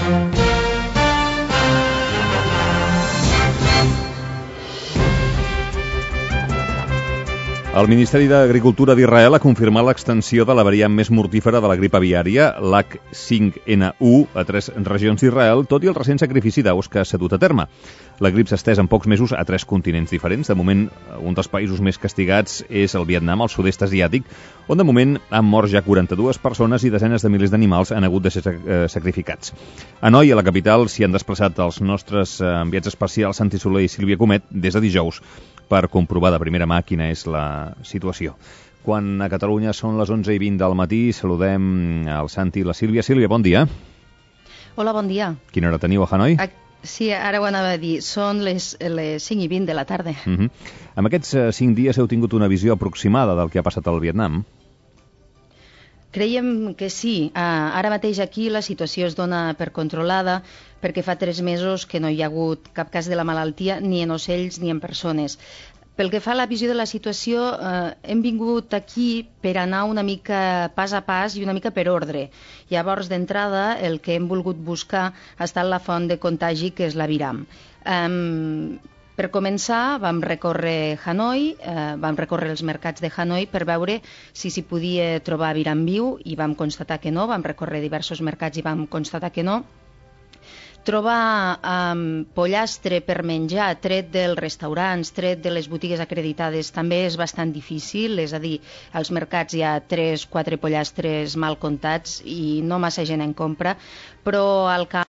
El Ministeri d'Agricultura d'Israel ha confirmat l'extensió de la variant més mortífera de la grip aviària, l'H5N1, a 3 regions d'Israel, tot i el recent sacrifici d'aus que s'ha dut a terme. La grip s'ha estès en pocs mesos a 3 continents diferents. De moment, un dels països més castigats és el Vietnam, al sud-est asiàtic, on de moment han mort ja 42 persones i desenes de milers d'animals han hagut de ser sacrificats. A Hanoi, a la capital, s'hi han desplaçat els nostres enviats especials Santi Soler i Sílvia Comet des de dijous per comprovar de primera mà quina és la situació. Quan a Catalunya són les 11:20 del matí, saludem el Santi i la Sílvia. Sílvia, bon dia. Hola, bon dia. Quina hora teniu a Hanoi? Sí, ara ho anava a dir. Són les 5:20 de la tarda. Amb aquests 5 dies heu tingut una visió aproximada del que ha passat al Vietnam? Creiem que sí. Ara mateix aquí la situació es dona per controlada perquè fa 3 mesos que no hi ha hagut cap cas de la malaltia ni en ocells ni en persones. Pel que fa a la visió de la situació, hem vingut aquí per anar una mica pas a pas i una mica per ordre. Llavors, d'entrada, el que hem volgut buscar ha estat la font de contagi, que és l'aviram. Per començar, vam recórrer Hanoi, vam recórrer els mercats de Hanoi per veure si s'hi podia trobar aviram viu i vam constatar que no, vam recórrer diversos mercats i vam constatar que no. Trobar pollastre per menjar, tret dels restaurants, tret de les botigues acreditades, també és bastant difícil, és a dir, als mercats hi ha 3-4 pollastres mal comptats i no massa gent en compra, però al camp